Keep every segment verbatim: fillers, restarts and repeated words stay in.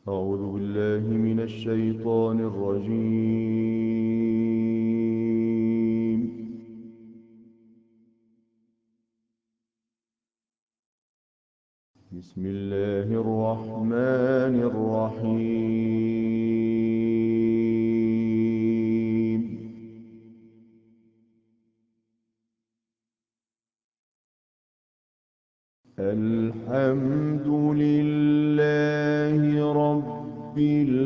أعوذ بالله من الشيطان الرجيم. بسم الله الرحمن الرحيم. الحمد لله رب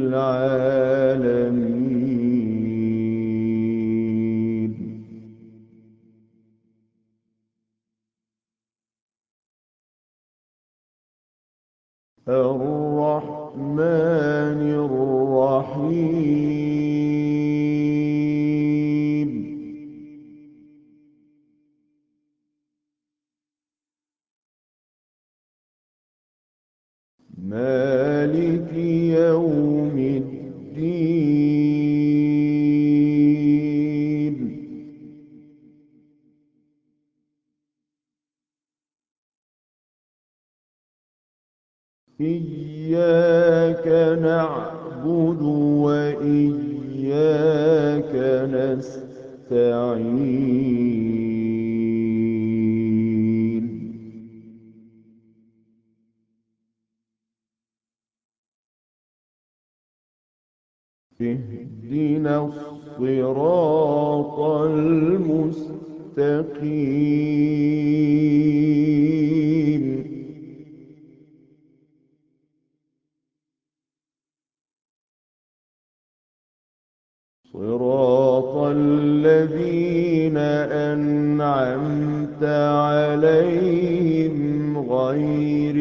العالمين. الرحمن الرحيم. مالك يوم الدين. إياك نعبد وإياك نستعين. اهدنا الصراط المستقيم. صراط الذين أنعمت عليهم غير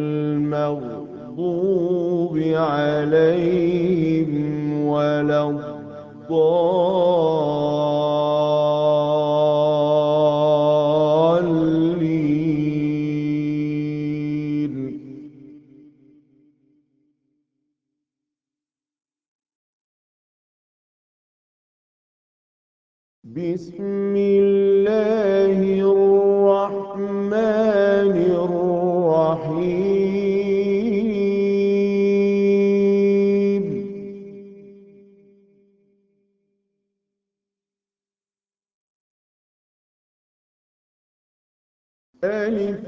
المغضوب عليهم ولا الضالين. بسم الله الرحمن الرحيم. ألف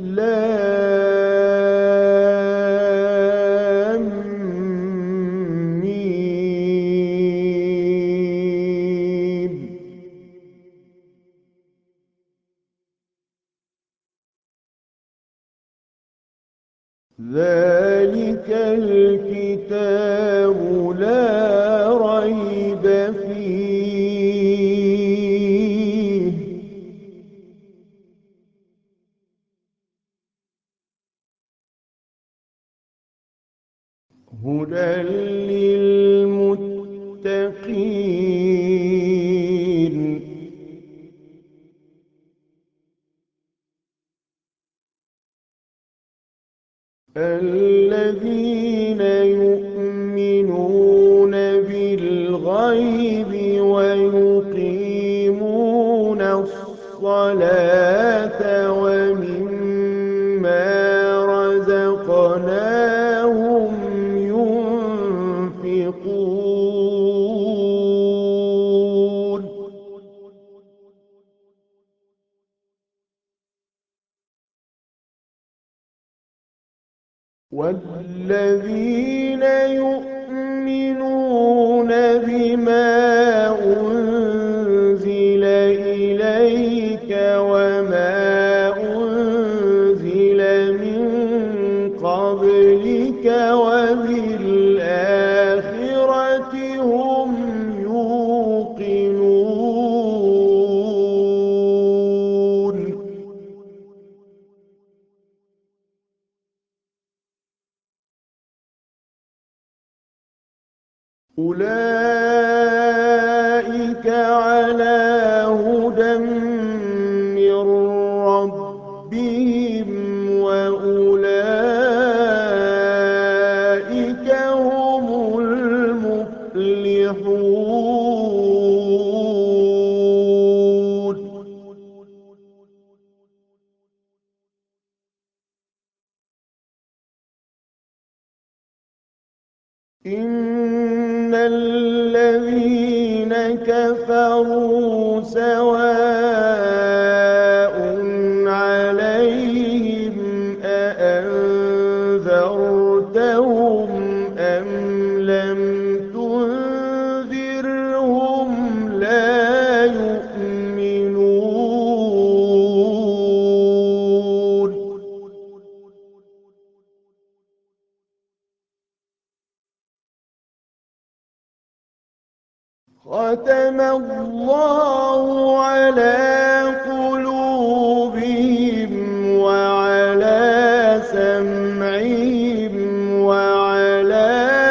لام ميم. ذلك الكتاب لا ريب فيه هدى للمتقين. الذين يؤمنون بالغيب ويقيمون الصلاة ومما رزقناهم ينفقون. والذين يؤمنون بما أنزل إليك وما أنزل من قبلك وبالآخرة هم يوقنون. أولئك على هدى من ربهم وأولئك هم المفلحون. إن الذين كفروا سواء عليهم أأنذرتهم أم لم تنذرهم لا يؤمنون ختم الله على قلوبهم وعلى سمعهم وعلى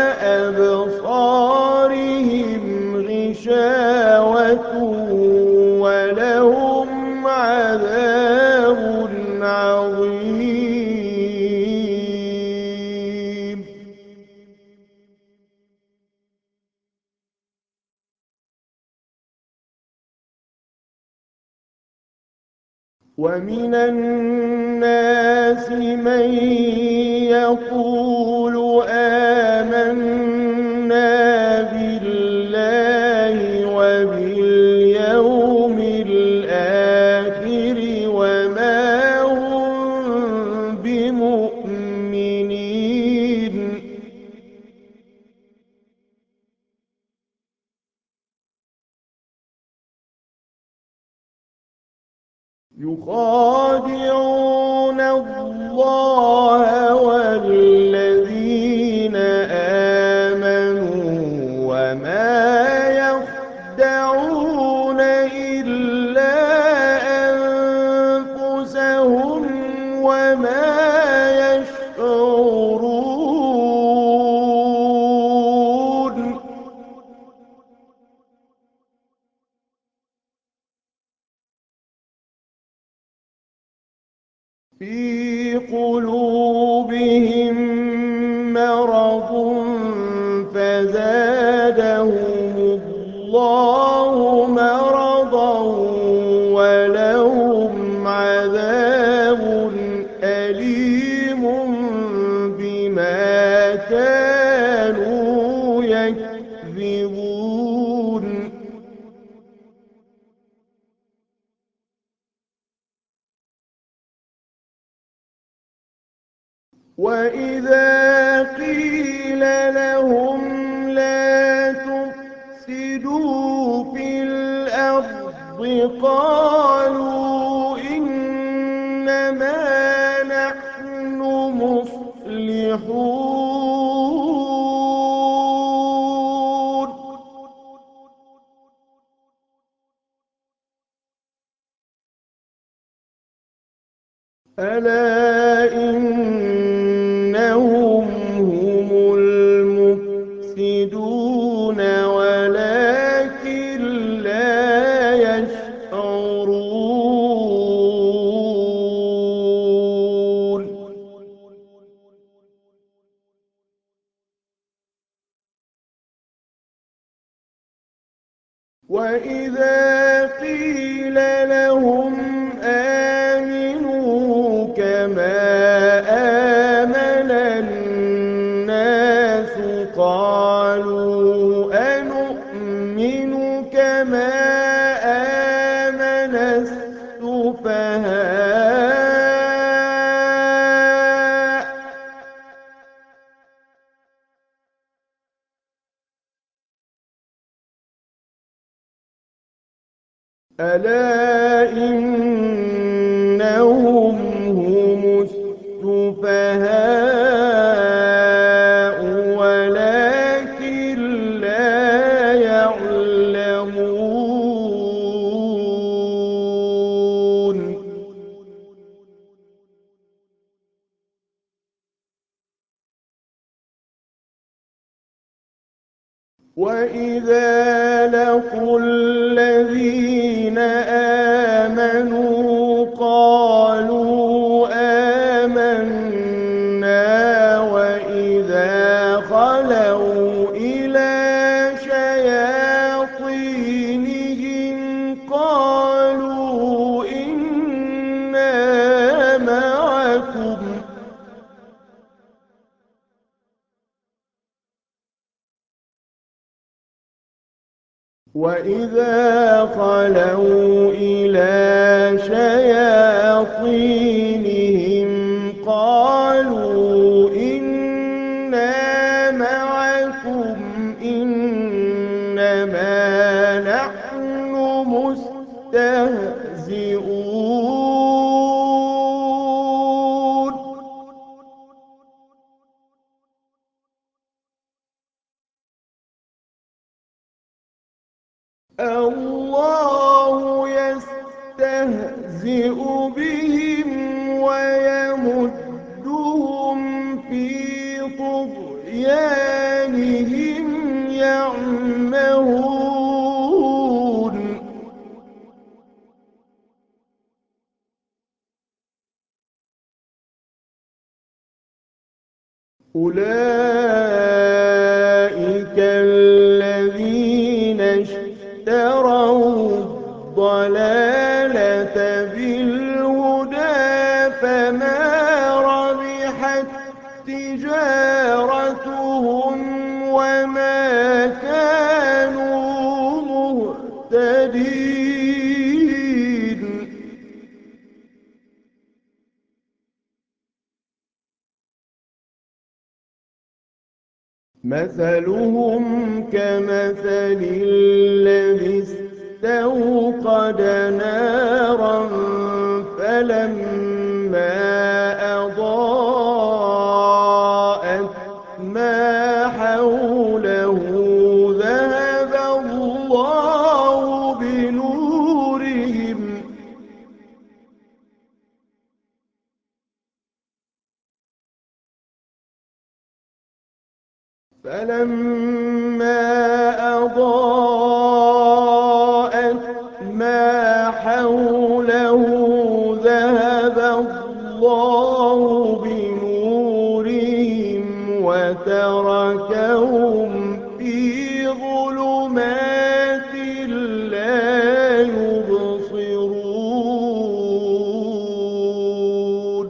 أبصارهم غشاوة ولهم عذاب عظيم. ومن الناس من يقول آمنا بالله وباليوم الآخر وما هم بمؤمنين. يخادعون الله والذين آمنوا وما يخدعون إلا أنفسهم وما يشعرون. في قلوبهم مرض فزادهم الله مرضا ولهم عذاب أليم بما كانوا يكذبون. وإذا قيل لهم لا تفسدوا في الأرض قالوا إنما نحن مصلحون. ألا إنهم هم المفسدون ولكن لا يشعرون. وإذا قيل لهم آمنوا كما آمن الناس قالوا أنؤمن كما آمن السفهاء ألا إنهم هم السفهاء ولكن لا يعلمون. وإذا لقوا الذين آمنوا قالوا آمنا وإذا خلوا إلى شياطينهم قالوا إنا معكم وإذا خلوا إلى شياطينهم قالوا إنا معكم إنما نحن مستهزئون الله يستهزئ بهم ويمدهم في طغيانهم يعمهون أولئك الذين اشتروا الضلالة بالهدى فما ربحت تجارتهم وما كانوا مهتدين مثلهم كمثل الذي استوقد نارا فلما أضاءت ما حوله ذهب الله بنورهم فلما أضاءت ما حوله ذهب الله بنورهم وتركهم في ظلمات لا يبصرون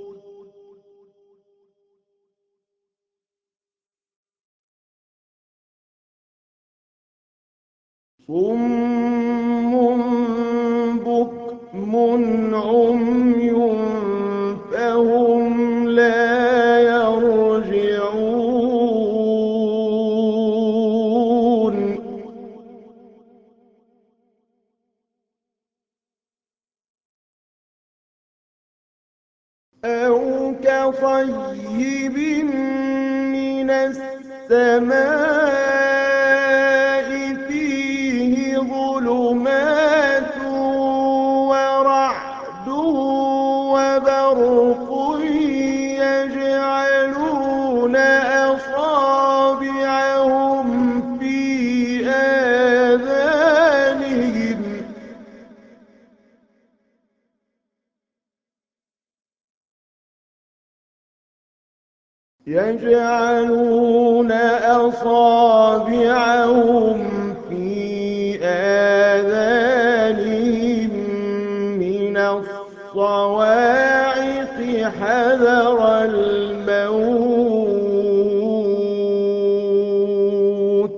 صم بكم عمي فهم لا يرجعون أو كصيب من السماء فيه ظلمات ورعد وبرق يجعلون أصابعهم في آذانهم يجعلون أصابعهم في آذانهم من الصواعق حذر الموت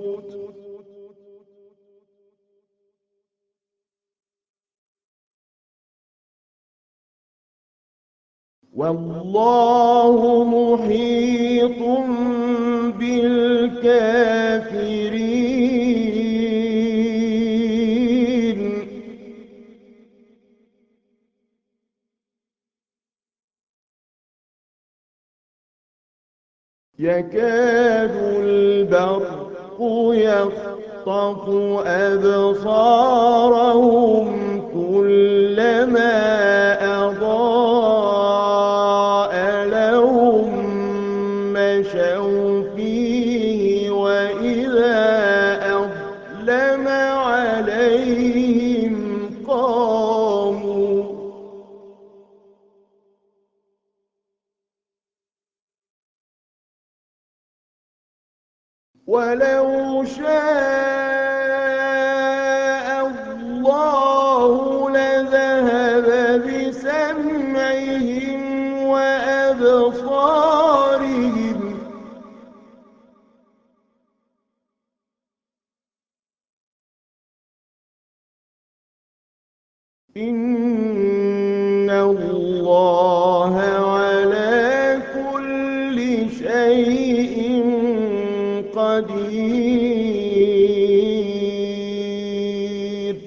والله محيط بالكافرين يكاد البرق يخطف أبصارهم كلما أضاء لهم مشوا فيه وإذا أظلم عليهم قاموا ولو شاء الله لذهب بسمعهم وأبصارهم إن الله على كل شيء قدير.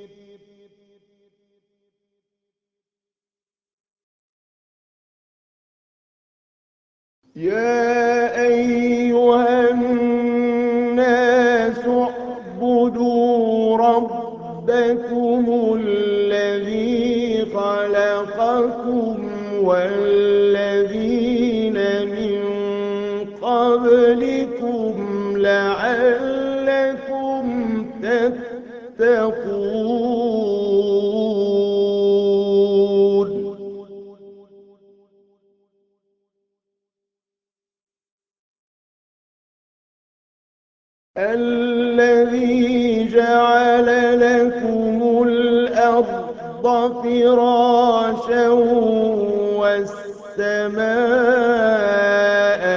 يا أيها الناس اعبدوا ربكم الذي خلقكم والذين من قبلكم لعلكم تتقون. الذي جعل لكم الأرض فراشا والسماء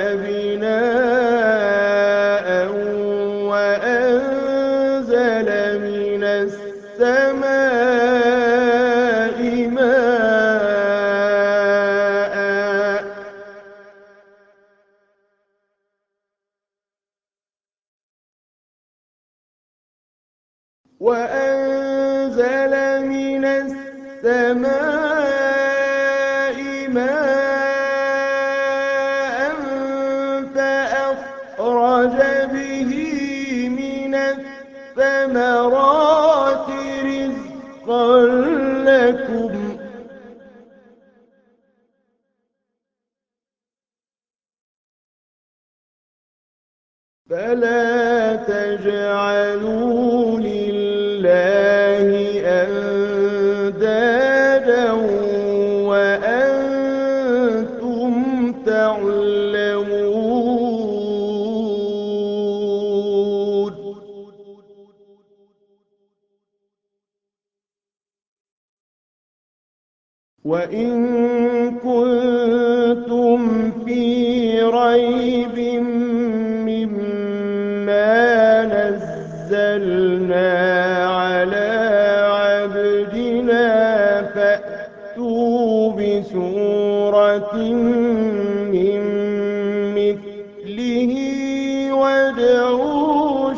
بناء وأنزل من السماء ماء وأنزل من السماء ماء فأخرج به من الثمرات رزقا لكم فلا تجعلوا لله أندادا وأنتم تعلمون. وإن كنتم في ريب مما نزلنا على عبدنا فأتوا بسورة من مثله وادعوا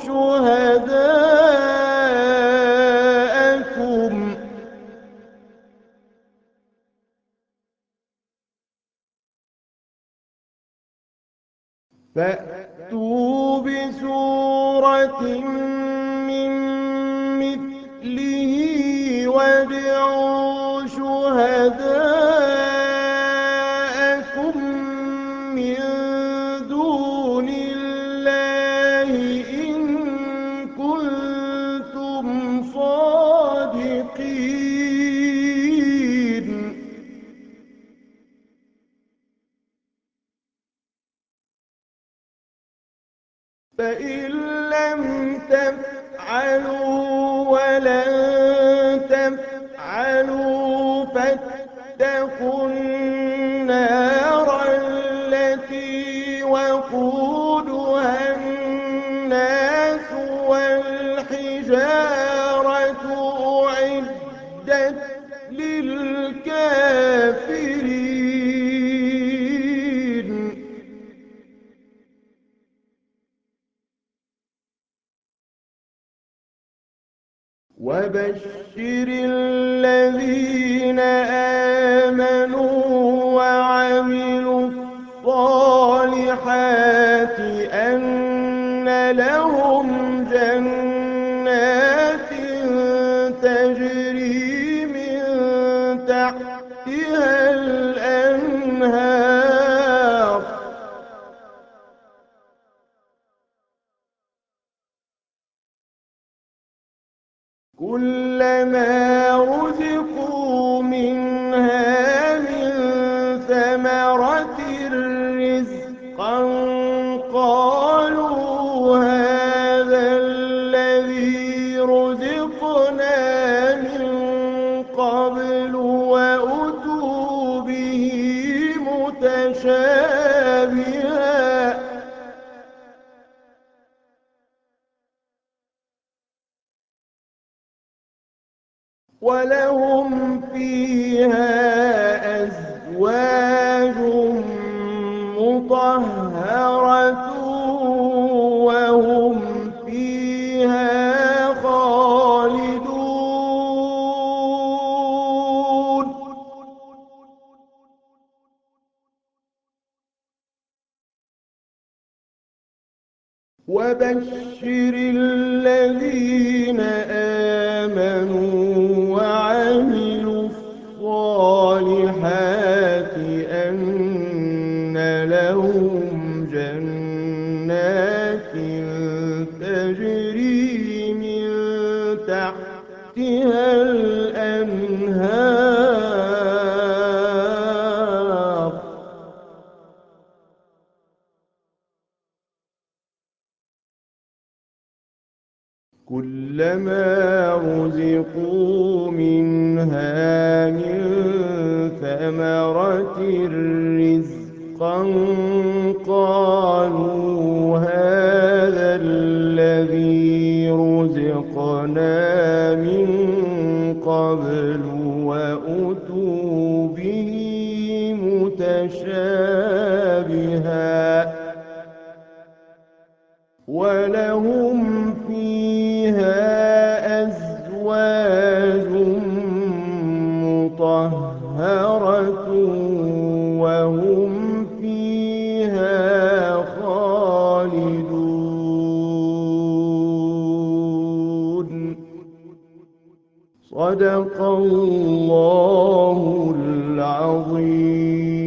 شهداءكم فأتوا بسورة من مثله وادعوا شهداءكم من دون الله إن كنتم صادقين. فإن لم تفعلوا ولن تفعلوا فاتقوا النار التي وقودها الناس والحجارة أعدت للكافرين. وبشر الذين آمنوا وعملوا الصالحات أن لهم جنات تجري من تحتها الأنهار كلما رزقوا منها من ثمرة رزقا قالوا هذا الذي رزقنا من قبل وأتوا به متشابها ولهم فيها أزواج مطهرة وهم فيها خالدون. وبشر الذين آمنوا وعملوا الصالحات أن لهم جنات تجري من تحتها الأنهار كلما رزقوا منها من ثمرة رزقا قالوا هذا الذي رزقنا من قبل وأتوا به متشابها ولهم فيها أزواج مطهرة وهم فيها خالدون. صدق الله العظيم.